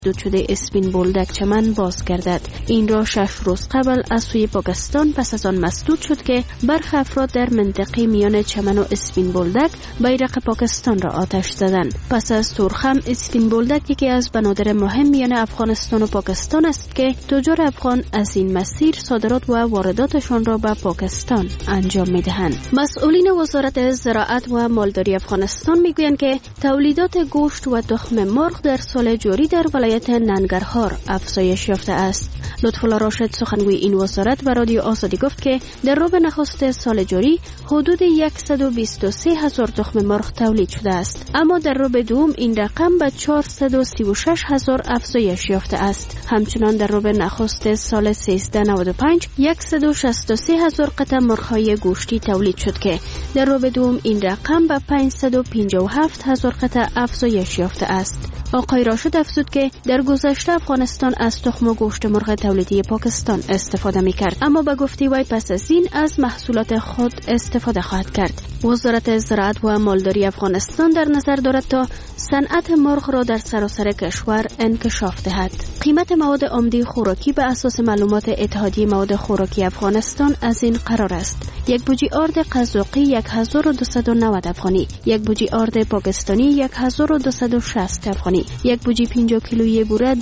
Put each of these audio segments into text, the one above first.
مسدود شده اسپین بولدک چمن باز گردد. این را 6 روز قبل از سوی پاکستان پس از آن مسدود شد که برخی افراد در منطقه میان چمن و اسپین بولدک بیرق پاکستان را آتش زدند. پس از تورخم، اسپین بولدک یکی از بنادر مهم میان افغانستان و پاکستان است که تجار افغان از این مسیر صادرات و وارداتشان را به پاکستان انجام می‌دهند. مسئولین وزارت زراعت و مالداری افغانستان میگویند که تولیدات گوشت و تخم مرغ در سال جاری در ولایت ننگرهار افزایش یافته است. لطف‌الله راشد سخنگوی این وزارت به رادیو آزادی گفت که در ربع نخست سال جاری حدود 123,000 تخم مرغ تولید شده است، اما در ربع دوم این رقم به 436,000 افزایش یافته است. همچنان در ربع نخست سال 1395 163,000 قطعه مرغ‌های گوشتی تولید شد که در ربع دوم این رقم به 557,000 قطعه افزایش یافته است. آقای راشد افزود که در گذشته افغانستان از تخم و گوشت مرغ تولیدی پاکستان استفاده می‌کرد، اما به گفته وی پس از این از محصولات خود استفاده خواهد کرد. وزارت زراعت و مالداری افغانستان در نظر دارد تا صنعت مرغ را در سراسر کشور انکشاف دهد. قیمت مواد عمده خوراکی به اساس معلومات اتحادیه مواد خوراکی افغانستان از این قرار است: یک بوجی آرد قزاقی 1290 افغانی، یک بوجی آرد پاکستانی 1260 افغانی، یک بوجی 50 کیلویی بوره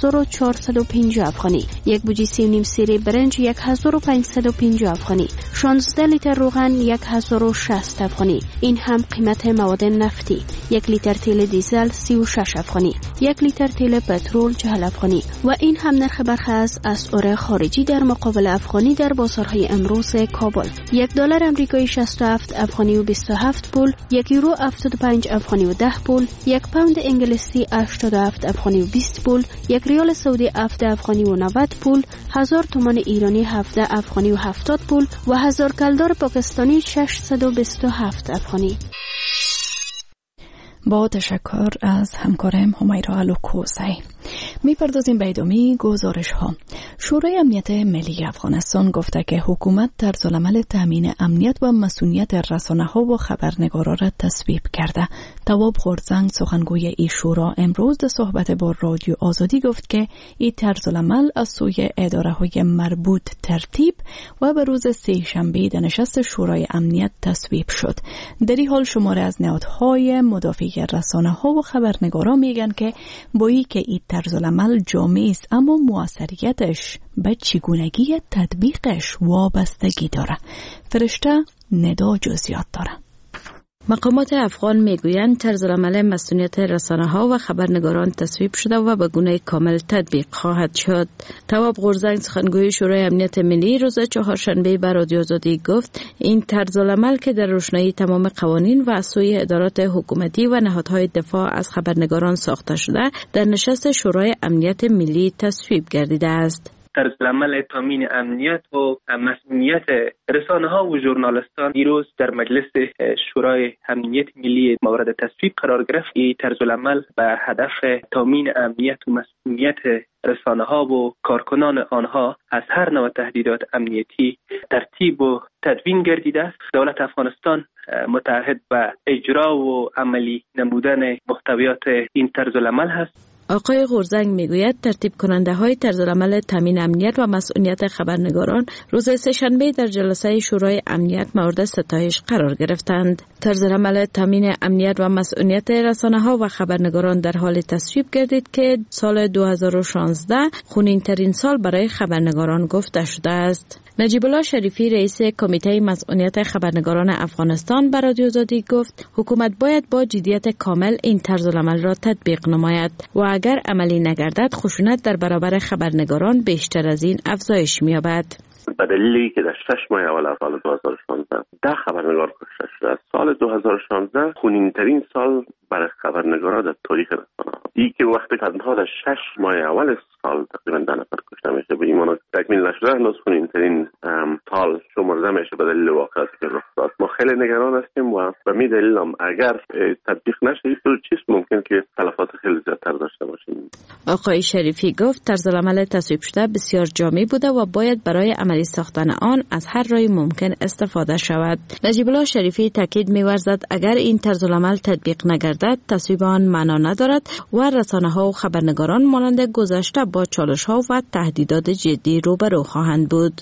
2450 افغانی، یک بوجی 3.5 سیر برنج 1550 افغانی، 16 لیتر روغن 1060 افغانی. این هم قیمت مواد نفتی: 1 لیتر تیل دیزل 36 افغانی، 1 لیتر تیل پترول 40 افغانی و این هم نرخ برخی از اسعار خارجی در مقابل افغانی در بازارهای امروز کابل: $1 آمریکایی 67 افغانی و 27 پول، 1 یورو 75 افغانی و 10 پول، 1 پوند انگلیسی 87 افغانی و 20 پول، 1 ریال سعودی 7 افغانی و 90 پول، 1000 تومان ایرانی 17 افغانی و 70 پول و 1000 کلدار پاکستانی 627 افغانی. با تشکر از همکارم همیرا الوکوسی. می‌پردازیم به ادامه گزارش ها. شورای امنیت ملی افغانستان گفته که حکومت طرزالعمل تامین امنیت و مسئولیت رسانه‌ها و خبرنگاران را تصویب کرده. تواب غورزنگ سخنگوی این شورا امروز در صحبت با رادیو آزادی گفت که این طرزالعمل از سوی اداره‌های مربوط ترتیب و به روز سه‌شنبه در نشست شورای امنیت تصویب شد. در این حال شماره از نهادهای مدافع رسانه‌ها و خبرنگاران میگن که با اینکه این طرزالعمل جامع است اما مؤثریتش به چگونگی تطبیقش وابستگی داره. فرشته ندا جزئیات داره. مقامات افغان میگویند طرزالعمل مسئولیت رسانه‌ها و خبرنگاران تصویب شده و به گونه کامل تطبیق خواهد شد. تواب غورزنگ سخنگوی شورای امنیت ملی روز چهارشنبه به رادیو آزادی گفت این طرزالعمل که در روشنایی تمام قوانین و از سوی ادارات حکومتی و نهادهای دفاع از خبرنگاران ساخته شده در نشست شورای امنیت ملی تصویب گردیده است. طرزالعمل تامین امنیت و مسئولیت رسانه‌ها و ژورنالیستان دیروز در مجلس شورای امنیت ملی مورد تصویب قرار گرفت. این طرزالعمل به هدف تامین امنیت و مسئولیت رسانه‌ها و کارکنان آنها از هر نوع تهدیدات امنیتی ترتیب و تدوین گردیده است. دولت افغانستان متعهد به اجرا و عملی نمودن محتویات این طرزالعمل هست. آقای غورزنگ میگوید ترتیب کننده های طرزالعمل تامین امنیت و مسئولیت خبرنگاران روز سه‌شنبه در جلسه شورای امنیت مورد ستایش قرار گرفتند. طرزالعمل تامین امنیت و مسئولیت رسانه‌ها و خبرنگاران در حال تصویب گردید که سال 2016 خونین‌ترین سال برای خبرنگاران گفته شده است. نجیب الله شریفی رئیس کمیته مسئولیت خبرنگاران افغانستان به رادیو آزادی گفت حکومت باید با جدیت کامل این طرزالعمل را تطبیق نماید و اگر عملی نگردد خشونت در برابر خبرنگاران بیشتر از این افزایش می‌یابد. به دلیلی که در 6 ماه اول از سال 2016 10 خبرنگار کشته شده. سال 2016 خونین‌ترین سال برای خبرنگاران در تاریخ رسانه‌ها. این که وقتی که آنها در 6 ماه اول سال تقریبا 10 نفر کشته میشه به این معنی تکمیل نشده هنوز خونین‌ترین حال شمرده میشه به دلیل واقعیتی که رخ داد. ما خیلی نگران هستیم و به می دلیل هم اگر تطبیق نشه دو چیز ممکن که تلفات خیلی زیادتر داشته باشیم. آقای شریفی گفت طرزالعمل تصویب شده بسیار جامع بوده و باید برای عملی ساختن آن از هر راه ممکن استفاده شود. نجیب الله شریفی تاکید می‌ورزد اگر این طرزالعمل تطبیق نگردد تصویب آن معنا ندارد و رسانه‌ها و خبرنگاران مانند گذشته با چالش‌ها و تهدیدات جدی روبرو خواهند بود.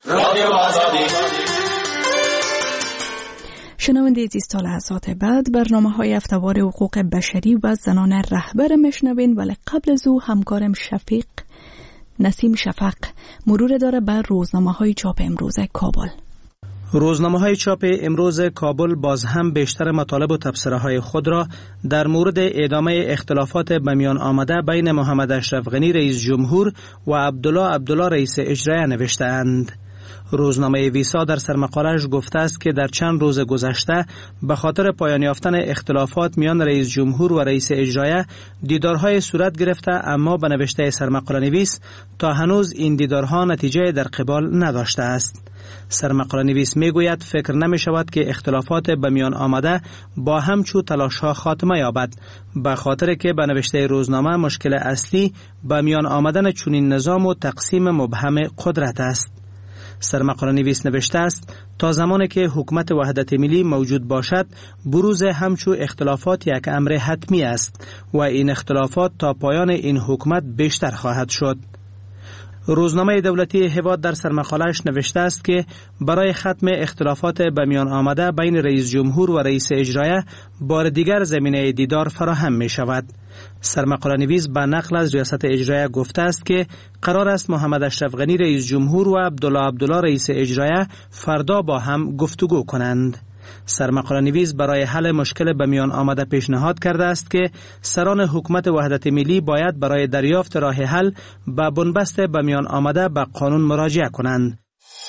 شنونده عزیز تا لحظات بعد برنامه‌های هفته‌وار حقوق بشری و زنان رهبر میشنوین، ولی قبل از او همکارم نسیم شفق مرور داره بر روزنامه‌های چاپ امروز کابل. روزنامه‌های چاپ امروز کابل باز هم بیشتر مطالب و تبصره‌های خود را در مورد ادامه اختلافات به میان آمده بین محمد اشرف غنی رئیس جمهور و عبدالله رئیس اجرایی نوشته‌اند. روزنامه ویسا در سرمقاله‌اش گفته است که در چند روز گذشته به خاطر پایان یافتن اختلافات میان رئیس جمهور و رئیس اجرایی دیدارهای صورت گرفته، اما به نوشته سرمقاله نویس تا هنوز این دیدارها نتیجه در قبال نداشته است. سرمقاله نویس میگوید فکر نمی شود که اختلافات به میان آمده با همچو تلاش‌ها خاتمه یابد، به خاطر که به نوشته روزنامه مشکل اصلی به میان آمدن چنین نظام و تقسیم مبهم قدرت است. سرمقاله نویس نوشته است تا زمانی که حکومت وحدت ملی موجود باشد بروز همچو اختلافات یک امر حتمی است و این اختلافات تا پایان این حکومت بیشتر خواهد شد. روزنامه دولتی هواد در سرمقاله‌اش نوشته است که برای ختم اختلافات به میان آمده بین رئیس جمهور و رئیس اجرایی بار دیگر زمینه دیدار فراهم می شود. سرمقاله نویس به نقل از ریاست اجرایی گفته است که قرار است محمد اشرف غنی رئیس جمهور و عبدالله رئیس اجرایی فردا با هم گفتگو کنند. سرمقاله نویس برای حل مشکل به میان آمده پیشنهاد کرده است که سران حکومت وحدت ملی باید برای دریافت راه حل به بنبست به میان آمده به قانون مراجعه کنند.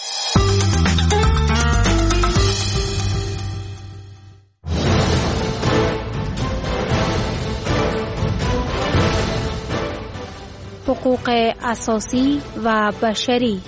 حقوق اساسی و بشری.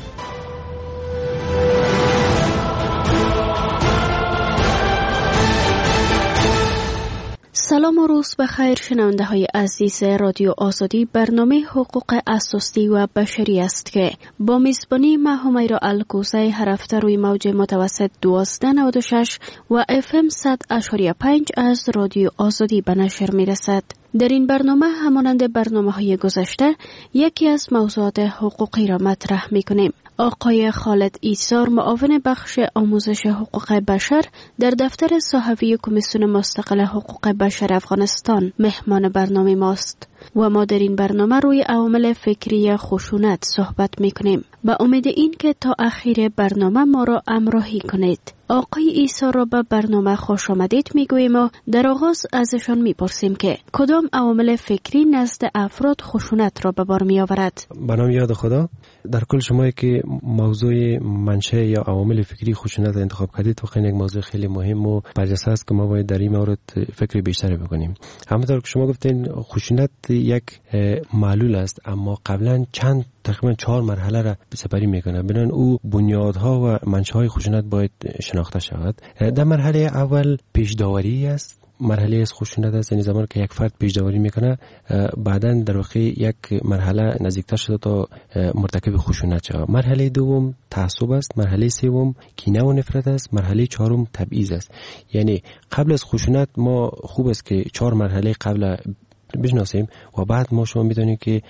سلام و روز بخیر شنونده های عزیز رادیو آزادی. برنامه حقوق اساسی و بشری است که با میزبانی من همیرا الکوسی هر هفته روی موج متوسط 1296 و FM 100.5 از رادیو آزادی به نشر می رسد. در این برنامه همانند برنامه‌های گذشته یکی از موضوعات حقوقی را مطرح می‌کنیم. آقای خالد ایسار معاون بخش آموزش حقوق بشر در دفتر صحفی کمیسیون مستقل حقوق بشر افغانستان مهمان برنامه ماست و ما در این برنامه روی عوامل فکری خشونت صحبت می‌کنیم. با امید این که تا اخیر برنامه ما را همراهی کنید. آقای ایسار را به برنامه خوش آمدید میگوییم و در آغاز ازشان میپرسیم که کدام عوامل فکری نزد افراد خشونت را به بار میآورد؟ به نام یاد خدا، در کل شما که موضوع منشأ یا عوامل فکری خشونت را انتخاب کردید واقعا یک موضوع خیلی مهم و برجسته است که ما باید در این مورد فکر بیشتری بکنیم. همونطور که شما گفتین خشونت یک معلول است، اما قبلا تقریبا 4 مرحله را سپری میکنه. بنابراین او بنیادها و منشأهای خشونت باید شناخته شود. در مرحله اول پیش‌داوری است. مرحله از خشونت است، یعنی زمانی که یک فرد پیش‌داوری میکنه بعداً در واقع یک مرحله نزدیکتر شده تا مرتکب خشونت شود. مرحله دوم تعصب است، مرحله سوم کینه و نفرت است، مرحله چهارم تبعیض است. یعنی قبل از خشونت ما خوب است که 4 مرحله قبل بشناسیم و بعد ما شما میدونید که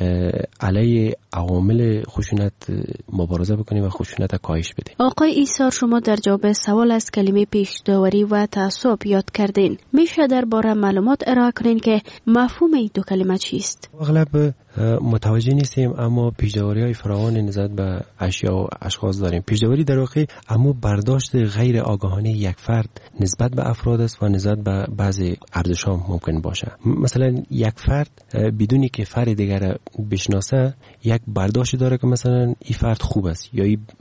علیه عوامل خشونت مبارزه بکنیم و خشونت کاهش بدیم. آقای ایسار، شما در جواب سوال از کلمه پیش‌داوری و تعصب یاد کردین. میشه درباره معلومات ارائه کنین که مفهوم این دو کلمه چیست؟ اغلب متوجه نیستیم، اما پیش‌داوری‌های فراوان نسبت به اشیا و اشخاص داریم. پیش‌داوری در واقع اما برداشت غیر آگاهانه یک فرد نسبت به افراد است و نسبت به بعضی ارزش‌ها ممکن باشه. مثلا یک فرد بدونی که فرد دیگر بشناسه یک برداشت داره که مثلا این فرد خوب است یا این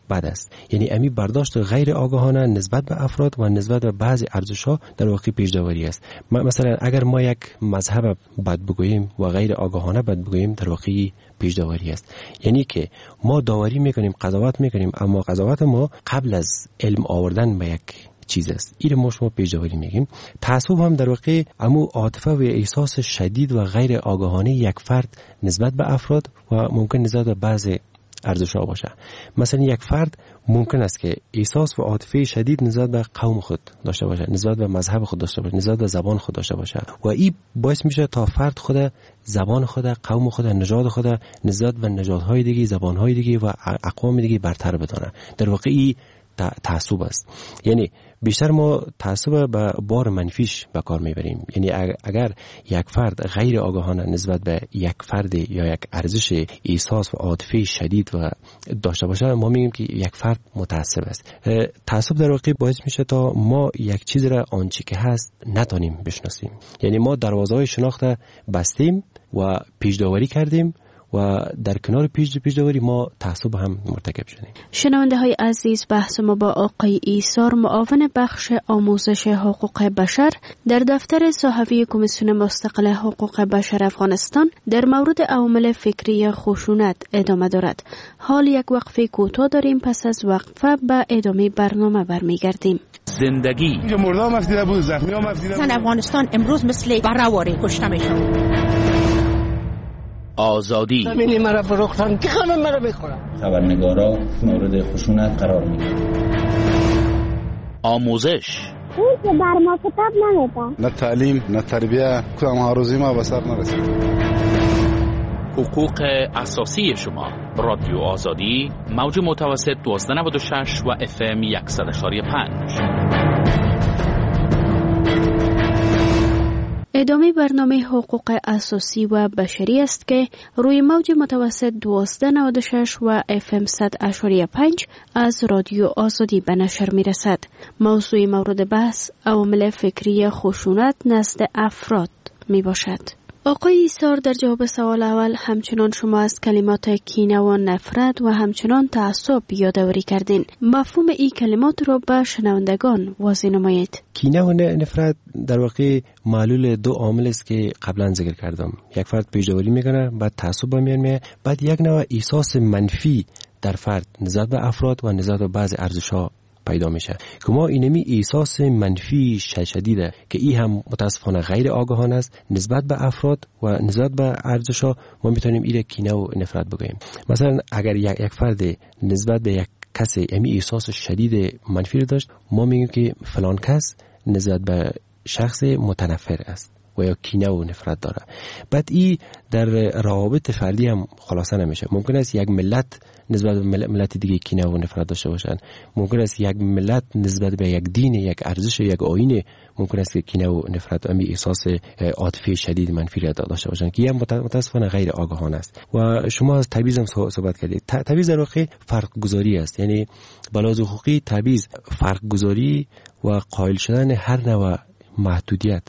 بد است. یعنی امی برداشت غیر آگاهانه نسبت به افراد و نسبت به بعضی ارزش‌ها در واقع پیش‌داوری است. مثلا اگر ما یک مذهب بد بگوییم و غیر آگاهانه بد بگوییم در واقع پیش‌داوری است. یعنی که ما داوری میکنیم، قضاوت میکنیم، اما قضاوت ما قبل از علم آوردن به یک چیز است. این ما شما پیش‌داوری میگیم. تعصب هم در واقع امو عاطفه و احساس شدید و غیر آگاهانه یک فرد نسبت به افراد و ممکن نسبت به بعضی ارزش‌ها باشه. مثلا یک فرد ممکن است که احساس و عاطفه شدید نسبت به قوم خود داشته باشه، نسبت به مذهب خود داشته باشه، نسبت به زبان خود داشته باشه و این باعث میشه تا فرد خود، زبان خود، قوم خود، نژاد خود نسبت به نژادهای دیگه، زبانهای دیگه و اقوام دیگه برتر بدانه. در واقع این تعصب است. یعنی بیشتر ما تعصب به بار منفیش به کار میبریم. یعنی اگر یک فرد غیر آگاهانه نسبت به یک فرد یا یک ارزش احساس و عاطفه شدید و داشته باشه، ما میگیم که یک فرد متعصب است. تعصب در واقع باعث میشه تا ما یک چیز را آنچه که هست نتونیم بشناسیم. یعنی ما دروازه‌های شناخت بستیم و پیش‌داوری کردیم و در کنار پیش‌داوری ما تعصب هم مرتکب شدیم. شنونده های عزیز، بحث ما با آقای ایثار، معاون بخش آموزش حقوق بشر در دفتر صحفی کمیسیون مستقل حقوق بشر افغانستان در مورد عوامل فکری خشونت ادامه دارد. حال یک وقفه کوتاه داریم، پس از وقفه به ادامه برنامه برمیگردیم. زندگی مردم مفدیده بود، زخمی ها مفدیده بود. افغانستان امروز مثل برهواری کشته میشد. آزادی زمینی مرا فروختن که همه مرا میخورن. خبرنگارا مورد خشونت قرار میگیرن. آموزش اون که بر ما کتاب نمیده. نه تعلیم نه تربیه، کدام هاروزی ما به سر نرسید. حقوق اساسی شما. رادیو آزادی، موج متوسط 1296 و FM 100.5. ادامه برنامه حقوق اساسی و بشری است که روی موج متوسط 1296 و FM 100.5 از رادیو آزادی به نشر می رسد. موضوع مورد بحث عوامل فکری خشونت نزد افراد می باشد. آقای ایثار، در جواب سوال اول همچنان شما از کلمات کینه و نفرت و همچنان تعصب یادآوری کردین. مفهوم این کلمات رو به شنوندگان واضح نمایید. کینه و نفرت در واقع معلول دو عامل است که قبلا ذکر کردم. یک فرد پیش‌داوری میکنه، بعد تعصب به میان میاد، بعد یک نوع احساس منفی در فرد نسبت به افراد و نسبت به بعضی ارزش‌ها پیدا میشه که ما اینمی احساس منفی شدیده که این هم متاسفانه غیر آگاهانه است نسبت به افراد و نسبت به ارزش‌ها. ما میتونیم این کینه و نفرت بگوییم. مثلا اگر یک فرد نسبت به یک کسی امی احساس شدید منفی داشت، ما میگیم که فلان کس نسبت به شخص متنفر است و یا کینه و نفرت داره. بعد این در روابط فردی هم خلاصه نمیشه. ممکن است یک ملت نسبت به ملت دیگه کینه و نفرت داشته باشن. ممکن است یک ملت نسبت به یک دین، یک ارزش، یک آیین ممکن است که کینه و نفرت و احساس عاطفی شدید منفی را داشته باشن که هم متاسفانه غیر آگاهانه است. و شما از تبعیض هم صحبت کردید. تبعیض در واقع فرق گذاری است. یعنی بلاز حقوقی تبعیض فرق گذاری و قائل شدن هر نوع محدودیت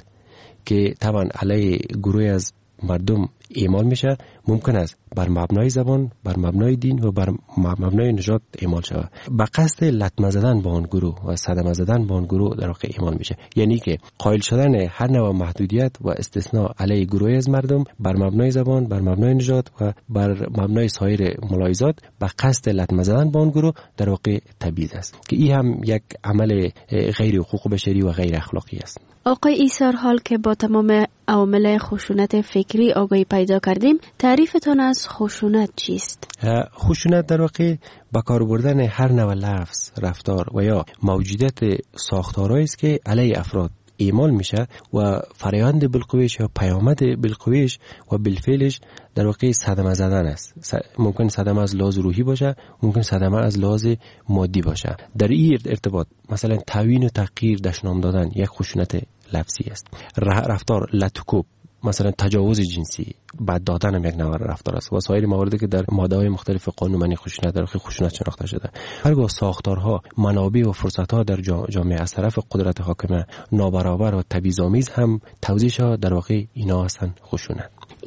که طبعا علیه گروه از مردم اعمال میشه، ممکن است بر مبنای زبان، بر مبنای دین و بر مبنای نژاد اعمال شود. به قصد لطمه زدن با آن گروه و صدمه زدن با آن گروه در واقع اعمال میشه. یعنی که قائل شدن هر نوع محدودیت و استثناء علیه گروه از مردم بر مبنای زبان، بر مبنای نژاد و بر مبنای سایر ملاحظات به قصد لطمه زدن با آن گروه در واقع تبعیض است که این هم یک عمل غیر حقوق بشری و غیر اخلاقی است. آقای ایثار، حال که با تمام عوامل خشونت فکری آگاهی پیدا کردیم، تعریفتان از خشونت چیست؟ خشونت در واقع با کار بردن هر نوع لفظ، رفتار و یا موجودیت ساختارهایی است که علیه افراد اعمال میشه و فرآیند بالقوهش یا پیامد بالقوهش و بالفعلش در واقع صدمه زدن است. ممکن صدمه از لحاظ روحی باشه، ممکن صدمه از لحاظ مادی باشه. در این ارتباط مثلا توهین و تحقیر، دشنام دادن یک خشونت لفظی است. رفتار لطکوب، مثلا تجاوز جنسی، بد دادن هم یک نوع رفتار است و سایر مواردی که در ماده‌های مختلف قانون منی خشونت در خشونت شناخته شده. هرگاه ساختارها، منابع و فرصت‌ها در جامعه از طرف قدرت حاکمه نابرابر و تبعیض‌آمیز هم توزیع‌ها در واقع اینا هستند خشونت.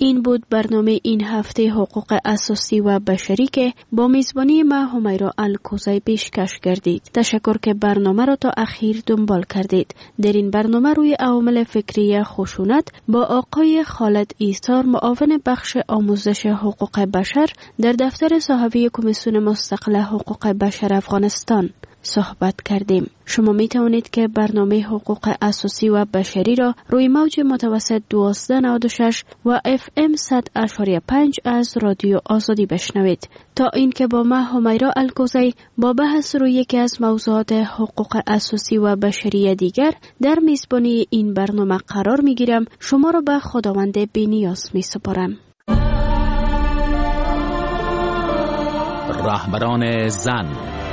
این بود برنامه این هفته حقوق اساسی و بشری که با میزبانی ما همیرا الکوزی پیشکش کردید. تشکر که برنامه را تا اخیر دنبال کردید. در این برنامه روی عوامل فکری خشونت با آقای خالد ایثار، معاون بخش آموزش حقوق بشر در دفتر صحافی کمیسیون مستقل حقوق بشر افغانستان صحبت کردیم. شما می توانید که برنامه حقوق اساسی و بشری را روی موج متوسط 1296 و FM 100.5 از رادیو آزادی بشنوید. تا اینکه با من همیرا الکوزی با بحث روی یکی از موضوعات حقوق اساسی و بشری دیگر در میزبانی این برنامه قرار می گیرم، شما را به خداوند بی‌نیاز می سپارم. رهبران زن.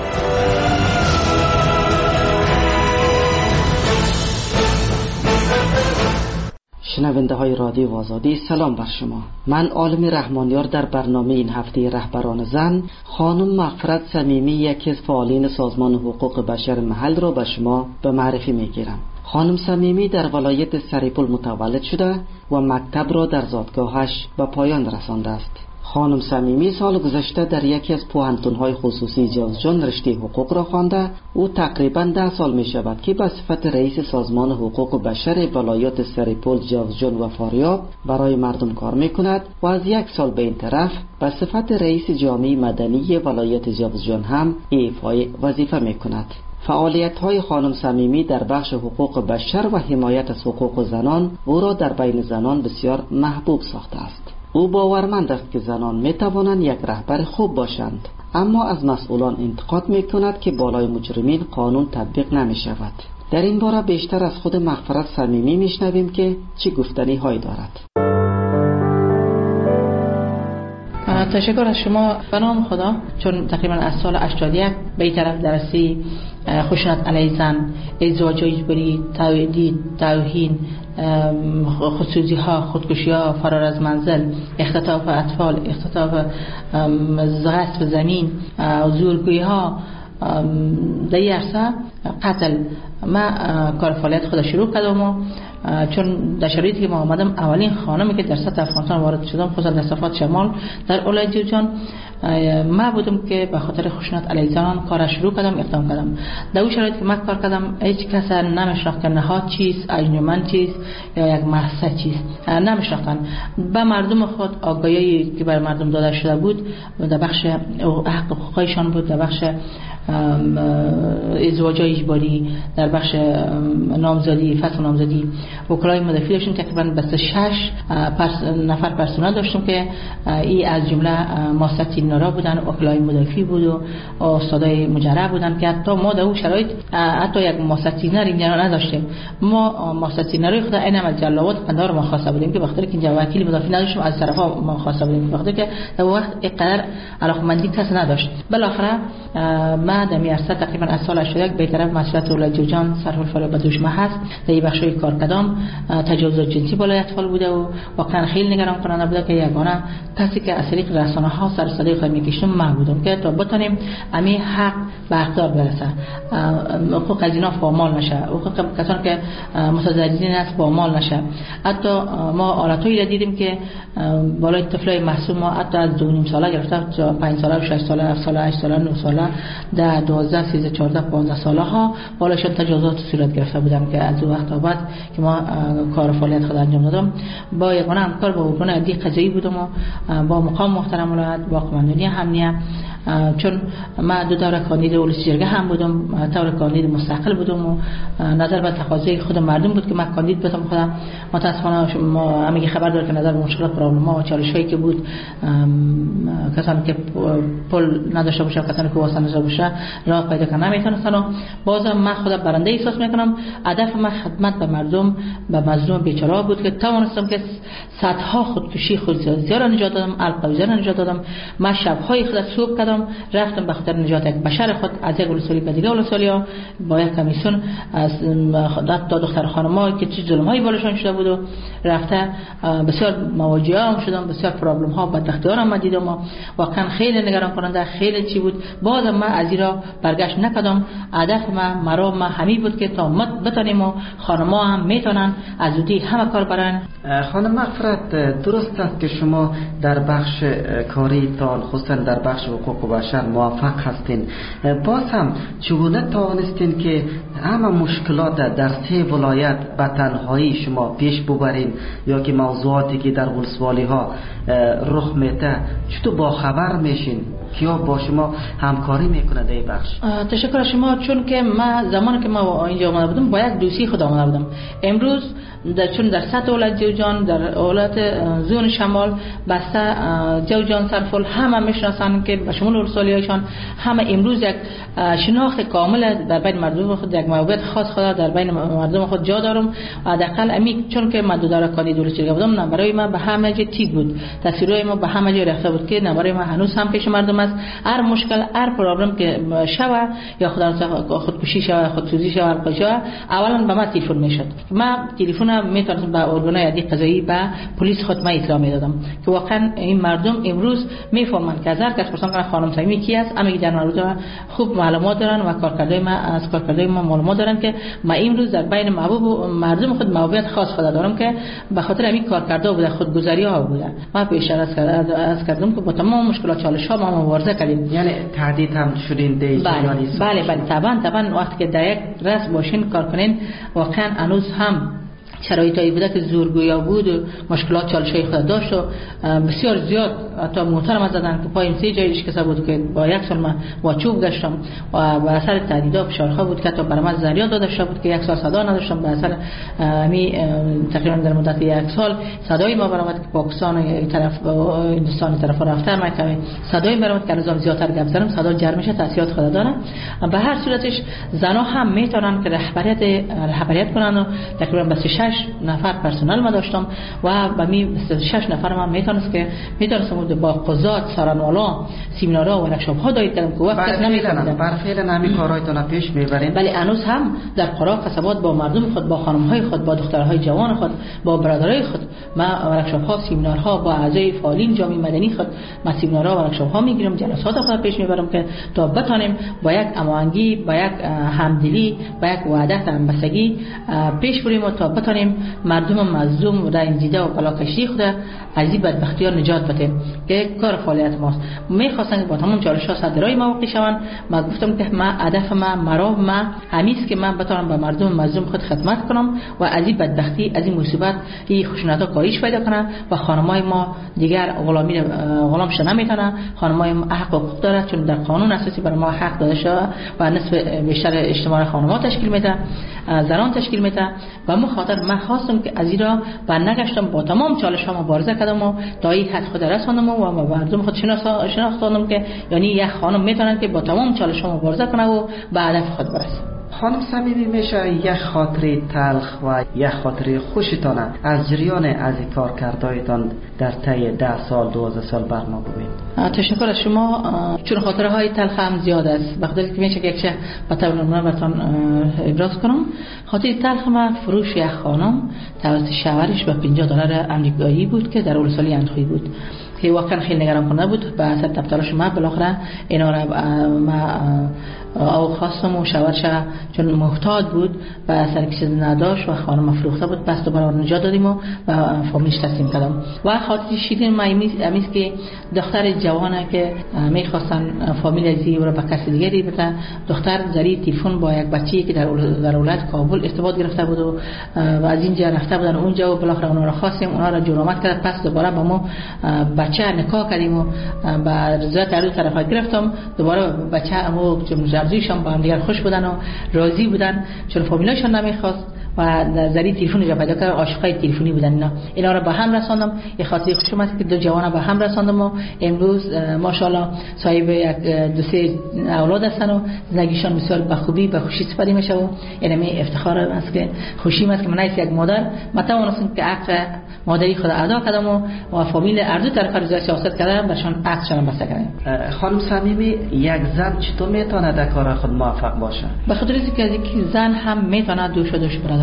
شنونده های رادیو آزادی، سلام بر شما. من عالم رحمانیار در برنامه این هفته رهبران زن خانم مغفرت صمیمی، یکی از فعالین سازمان حقوق بشر محل را به شما به معرفی میگیرم. خانم صمیمی در ولایت سریپول متولد شده و مکتب را در زادگاهش به پایان رسانده است. خانم صمیمی سال گذشته در یکی از پوهنتون‌های خصوصی جوزجان رشته حقوق را خوانده. او تقریباً 10 سال می شود که به صفت رئیس سازمان حقوق بشر ولایات سریپول، جوزجان و فاریاب برای مردم کار می کند و از 1 سال به این طرف به صفت رئیس جامعه مدنی ولایت جوزجان هم ایفای وظیفه می کند. فعالیت‌های خانم صمیمی در بخش حقوق بشر و حمایت از حقوق زنان او را در بین زنان بسیار محبوب ساخته است. او باورمند است که زنان می توانند یک رهبر خوب باشند، اما از مسئولان انتقاد می کند که بالای مجرمین قانون تطبیق نمی شود. در این باره بیشتر از خود مغفرت صمیمی می شنویم که چه گفتنی هایی دارد. تشکر از شما به نام خدا. چون تقریبا از سال 81 به این طرف درسی خشونت علیه زن، ازدواج اجباری، توهین، خودسوزی ها، خودکشی ها، فرار از منزل، اختطاف اطفال، اختطاف غصب زمین، زورگویی ها، در این عرصه قتل. من کار فعالیت خود شروع کردم و چون در شرایطی که ما آمدم اولین خانمی که در سطح افغانستان وارد شدم خصوصا در صفات شمال در ولایت جوزجان ما بودم که به خاطر خشونت علیه زنان کار شروع کردم، اقدام کردم. در اون شرایط که من کار کردم هیچ کس نمی‌شناخت که نهاد چیست، انجمن چیست یا یک مؤسسه چیست، نمی‌شناختن. به مردم خود آگاهی که بر مردم داده شده بود در بخش حق حقوقشان بود، در بخش ازدواج اجباری، در بخش نامزدی، فصل نامزدی. وکلای مدافع داشتیم تقریبا 26 نفر پرسنل داشتیم که این از جمله ماستر نورا بودن، وکلای مدافع بود و استادای مجرب بودن که حتی ما در اون شرایط حتی یک ماستر اینجا نداشتیم. ما ماستر نورای خود اینم از جلوات قندار ما خواسته بودیم که بخاطر که اینجا وکیل مدافع نداشتیم، از طرفا ما خواسته بودیم بخاطر که در وقت اینقدر علاقمندی کس نداشت. بالاخره ما در میارسه تقریبا از سال 81 به طرف مسئولیت ولایت جوزجان سرحال فعالیت بدوشمه هست. در این بخشای کار کردم. تجاوزات جنسی بالای اطفال بوده و واقعا خیلی نگران کننده بوده که یگانه کسی که از طریق رسانه ها سر صدای خود میکشیم ما بودم که تا بتونیم امی حق به اقدار برسه، حقوق از اینا پامال نشه، حقوق کسانی که متضررین است پامال نشه. حتی ما حالتایی دیدیم که بالای طفلای معصوم حتی از 2.5 ساله گرفته تا 5 ساله، 6 ساله، 7 ساله، 8 ساله، 9 ساله، در 12 13 14 15 ساله ها بالایشان تجاوزات صورت گرفته بودم که از اون وقت بعد که ما کار فعالیت خود انجام دادم با یگانه همکار با ارگان عدلی قضایی بودم و با مقام محترم ولایت با قماندانی امنیه، چون من 2 دوره کاندید ولسی جرگه هم بودم، طور کاندید مستقل بودم و نظر به تقاضای خود مردم بود که من کاندید بودم. خودم متاسفانه ما همه خبر دارم که نظر به مشکلات پرابلم‌ها و چالش‌هایی که بود، کسانی که پول نداشته باشه، کسانی که واسطه نداشته باشه راه پیدا کنه نمیتونستن و بازم من خودم برنده احساس میکنم. هدف من خدمت به مردم، به مظلوم بیچاره بود که توانستم که صدها خودکشی خودسازی را نجات دادم، القویزه را نجات دادم. من شب‌های خود صبح کردم رفتم به خاطر نجات یک بشر خود از یک ولسوالی به دیگه ولسوالی با یک کمیسیون از دختر خانم‌ها که چه ظلم‌هایی بالاشون شده بود و رفته بسیار مواجهه هم شدم، بسیار پرابلم ها بدبختی ها را دیدم و واقعا خیلی نگران کننده، خیلی چی بود. بازم من از این را برگشت نکردم. هدف من همین بود که تا بتونیم و خانم‌ها هم میتونن از زودی همه کار برن خانم مغفرت، درست است که شما در بخش کاریتان خصوصا در بخش حقوق بشر موفق هستین، باز هم چگونه توانستین که همه مشکلات در 3 ولایت به تنهایی شما پیش ببرین، یا که موضوعاتی که در ولسوالی ها رخ میده چطور با خبر میشین؟ کیا با شما همکاری میکنه در این بخش؟ تشکر شما. چون که من زمانی که ما اینجا آمده بودم با یک دوستی خود آمده بودم. امروز چون در سطح ولایت جوجان، در ولایت زون شمال بسته جوجان سرفل همه میشناسن که به شمول ولسوالی‌هایشان همه امروز یک شناخت کامل در بین مردم خود، یک موقعیت خاص خود در بین مردم خود جا دارم. و حداقل امی چون که من دو دوره کاری دولتی بودم، برای من به همه جا تیک بود، تصویرای ما به همه جا رفته بود که برای من هنوز هم پیش مردم است. هر مشکل، هر پروبلم که شوه، یا خودکشی شوه، خودسوزی شوه، اولا به من تلفن میشد. من تلفن میتونم به ارگان‌های عدالت قضایی، به پلیس خود من اطلاع میدادم که واقعا این مردم امروز میفهمند که از هر کس پرسان کنه خانم صمیمی کی است، اما در مورد خوب معلومات دارن و کارکردهای ما از کارکردهای ما معلومات دارن که ما امروز در بین مردم خود موقعیت خاص خود دارم که به خاطر همین کارکردها بوده، خودگذری‌ها بوده. من پیش از کردم که با تمام مشکلات چالش‌ها ما مبارزه کردیم. یعنی تهدید هم شدین دیگه؟ بله طبعا وقتی که در یک رأس باشین کار کنین، واقعا هنوز هم شرایطی بوده که زورگویا بود و مشکلات چالش‌های خود داشت و بسیار زیاد حتی محترم زدن که پایم 3 جایش کسا بود که با 1 سال من با چوب گشتم و به اثر تهدیدها فشارها بود که حتی برای من ضریات داده شده بود که 1 سال صدا نداشتم. به اثر می تقریبا در مدت 1 سال صدای ما برآمد که پاکستان طرف و هندوستان طرف رفتن مکه صدای برآمد که روزام زیادتر گپ زدم، صدا جر میشه، تاثیرات خود داره. به هر صورتش زنا هم میتونن که رهبریت کنن و تقریبا بس 6 نفر پرسنل ما داشتم و با می 6 نفر ما میتونستم با قضات سرانوالا سیمینارها و ورکشاپ ها داید کردم که وقت نمیکنم. بر فعلا همین کارهایتون پیش میبرین؟ ولی هنوز هم در قرا قصبات با مردم خود، با خانم‌های خود، با دخترهای جوان خود، با برادرای خود ما ورکشاپ ها سیمینارها با اعضای فعالین جامعه مدنی خود ما سیمینارها و ورکشاپ ها میگیرم، جلسات خود پیش میبرم که تا بتانیم با یک هماهنگی، با یک همدلی، با یک وحدت همبستگی پیش بریم و تا بتانیم مردم مظلوم و رنجیده و بلاکشی خود از این بدبختی‌ها نجات بدیم که کار فعالیت ماست. می‌خواستن با تمام چالش‌ها صدرای ما واقع شوند. من گفتم که ما هدف ما همیست که من بتونم به مردم مظلوم خود خدمت کنم و از این بدبختی، از این مصیبت، این خشونت‌ها کاهش پیدا کنه و خانم‌های ما دیگر غلام شدن نمی‌تونن. خانم‌های ما حق و حقوق دارند چون در قانون اساسی برای ما حق داده شده و نصف بیشتر اجتماع خانم‌ها تشکیل میده، زنان تشکیل میده. و من خاطر من خواستم که از این را برنگشتم، با تمام چالش‌ها مبارزه کردم و تا این حد خود رساندم و مردم خود شناختم که یعنی یک خانم میتونن که با تمام چالش‌ها مبارزه کنه و به هدف خود برسه. خانم صمیمی، میشه یک خاطره تلخ و یک خاطره خوشتان از جریان از کارکردهایتان در طی 10 سال 12 سال بر ما بگویید؟ تشکر از شما. چون خاطره های تلخ هم زیاد است، بخاطر که میشه که یک چه به طور نمونه براتون ابراز کنم. خاطره تلخ ما فروش یک خانم توسط شوهرش به $50 آمریکایی بود که در ولسوالی اندخوی بود که واقعا خیلی نگران کننده بود. به اثر تلاش ما بالاخره اینا را ما او خواستم و شوهرش چون محتاج بود به اثر که چیز نداشت و خانم فروخته بود، بس دوباره نجات دادیم و فامیلش تسلیم کردم. و خاطر شیرین ما امیز که دختر جوانه که میخواستن فامیل ازی و به کسی دیگری بده، دختر زری تلفن با یک بچه‌ای که در ولایت کابل ارتباط گرفته بود و از اینجا رفته بودن اونجا و بالاخره اونا را خواستیم، اونا را جرأت کرد، پس دوباره با ما بچه نکاح کردیم و با رضایت هر دو طرفا گرفتم. دوباره بچه امو جمع‌جویشان با هم دیگر خوش بودن و راضی بودن چون فامیلاشون نمیخواست و زری تلفنی را پیدا کرد، عاشقای تلفنی بودن. اینا را به هم رساندم. یه خاطره خوشم است که دو جوان به هم رساندم و امروز ماشاءالله صاحب یک 2-3 اولاد هستن و زندگیشان بسیار به خوبی به خوشی سپری میشه و اینم افتخار است که خوشی است که من یک مادر توانستم که حق مادری خود ادا کردم و فامیل هر دو طرف رضایت سیاست کردم برشان عقدشان بسته کردم. خانم صمیمی، یک زن چطور میتونه در کار خود موفق باشه؟ به خاطر اینکه زن هم میتونه دوش برادری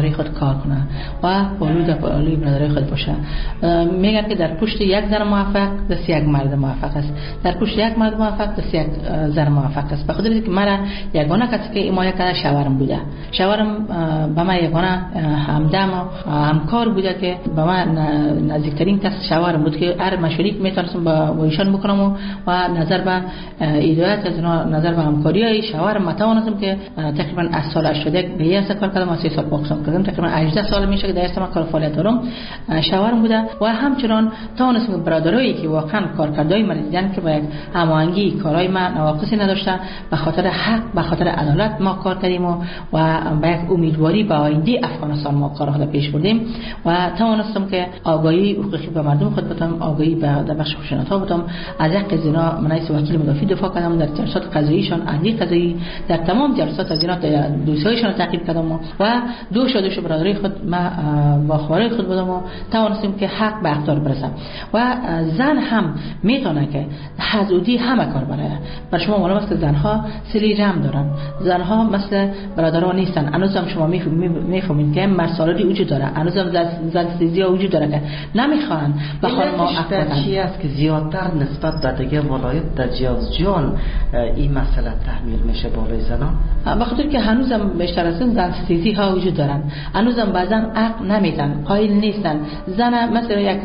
برادری خود کار کنه و پالوی برادری خود باشه. میگن که در پشت یک زن موفق دست یک مرد موفق است، در پشت یک مرد موفق دست یک زن موفق است. بخاطر اینکه من یگانه کسی که حمایت کرده شوهرم بوده. شوهرم به من یگانه همدم و همکار بوده که به من نزدیکترین کس شوهرم بود که هر مشوری که میتونستم با ایشان بکنم و نظر به هدایت از نظر به همکاری شوهرم متوانستم که تقریبا از سال 81 به یک کار کردم و 3 سال پاکستان کردم. تقریبا 18 سال میشه که در استان کار فعالیت دارم. شوهرم بوده و همچنان توانستم برادرایی که واقعا کارکردهای من دیدن که با یک هماهنگی کارهای من نواقصی نداشته، به خاطر حق به خاطر عدالت ما کار کردیم و با یک امیدواری به آینده افغانستان ما کارها پیش بردیم و توانستم که آگاهی حقوقی به مردم خود بدم، آگاهی به بخش خشونت‌ها بدم. از حق زنا من از وکیل مدافع دفاع کردم، در جلسات قضاییشان عدلی قضایی در تمام جلسات از زنا دوسیایشان تعقیب کردم و دوش برادری خود ما با خواره خود بدم و توانستیم که حق به اقدار برسم. و زن هم میتونه که حدودی همه کار برای شما معلوم است که زنها سری رم دارن، زنها مثل برادران نیستن. هنوز هم شما میفهمید که مسائلی وجود داره، هنوز هم زنستیزی وجود داره که نمیخوان به خانم ما اقدام. چی است که زیادتر نسبت به دیگه ولایت در جیازجان این مسئله تحمیل میشه بالای زنان؟ بخاطر که هنوز هم بیشتر از زنستیزی ها وجود دارن، هنوز هم بعضا حق نمیدن، قائل نیستن. زن مثلا یک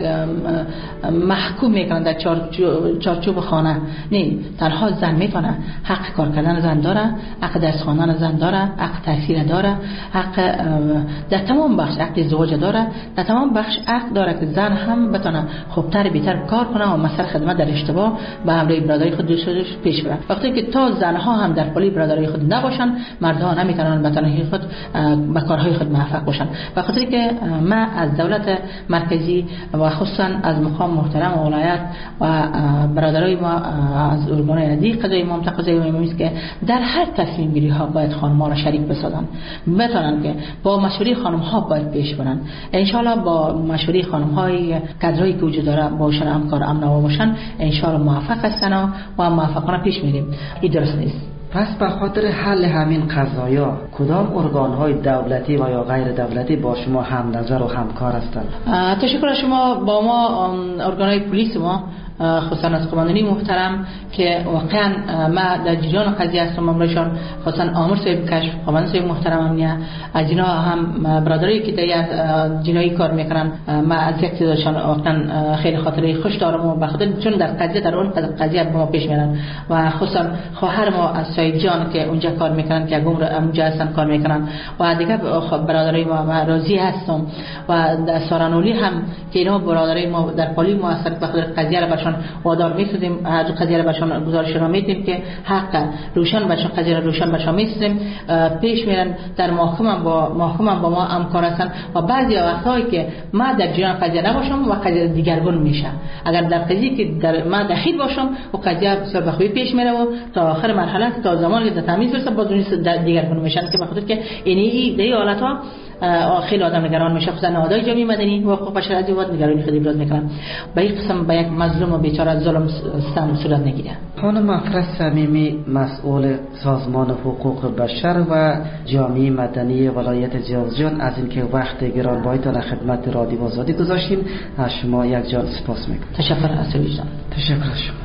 محکوم میکنن در چارچوب خانه. نه، تنها زن میتونه حق کار کردن زن داره، حق درس خواندن زن داره، حق تحصیل داره، حق در تمام بخش حق ازدواج داره، در تمام بخش حق داره که زن هم بتونه خوبتر بهتر کار کنه و مثلا خدمت در اشتباه به همراه برادری خود پیش بره. وقتی که تا زنها هم در پالی برادری خود نباشن، مردها نمیتونن به تنهایی خود به کارهای خود موفق باشن. به خاطر که ما از دولت مرکزی و خصوصا از مقام محترم ولایت و برادرای ما از ارگان‌های عدلی قضایی ما تقاضای ما است که در هر تصمیم گیری ها باید خانم‌ها را شریک بسازن، بتونن که با مشوره خانم‌ها باید پیش برن. ان شاء الله با مشوره خانم‌های کادرایی که وجود داره باشن، همکار امنوا باشن، ان شاء الله موفق هستن و موفقانه پیش میریم. این درست نیست. پس به خاطر حل همین قضایا کدام ارگان‌های دولتی و یا غیر دولتی با شما هم نظر و همکار هستند؟ تشکر شما. با ما ارگان‌های پلیس ما خصوصا از قماندانی محترم که واقعا ما در جریان قضیه هستم، امرشان خصوصا آمر صاحب کشف، قماندان صاحب محترم امنیه، از اینا هم برادری که در جنایی کار میکنن ما از یک چیزشان واقعا خیلی خاطره خوش دارم و بخاطر چون در قضیه در اون قضیه با ما پیش میرن و خصوصا خواهر ما از سعید جان که اونجا کار میکنن که اونجا هستن کار میکنن و دیگه برادری ما راضی هستم و در سارانولی هم که اینا برادری ما در پالی ما هستن بخاطر قضیه را برشان وادار می‌سازیم، هر قضیه را برشان گزارش را میدیم که حق روشن برشان قضیه را روشن برشان می‌سازیم. پیش میرن در محکمه با ما همکار هستن و بعضی وقتایی که ما در جریان قضیه نباشم و قضیه دیگرگون میشه. اگر در قضیه که در ما دخیل باشم و قضیه بسیار بخوی پیش میره و تا آخر مرحله تا زمانی که تمیز برسه باز دیگرگون میشن که بخاطر که این حالت‌ها خیلی آدم نگران میشه. خصوصا نهادهای جامعه مدنی و حقوق بشر از این وقت نگرانی خیلی ابراز میکنن. به این قسم به یک مظلوم و بیچاره ظلم صورت نگیره. خانم افراد صمیمی مسئول سازمان حقوق بشر و جامعه مدنی ولایت جیازجان از اینکه وقت گرانبهایتان خدمت رادیو آزادی گذاشتین از شما یک جان سپاس میکنم. تشکر از وجدان. تشکر از شما.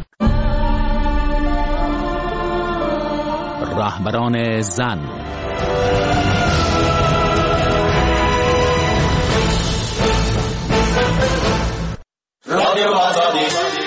رهبران زن رادیو آزادی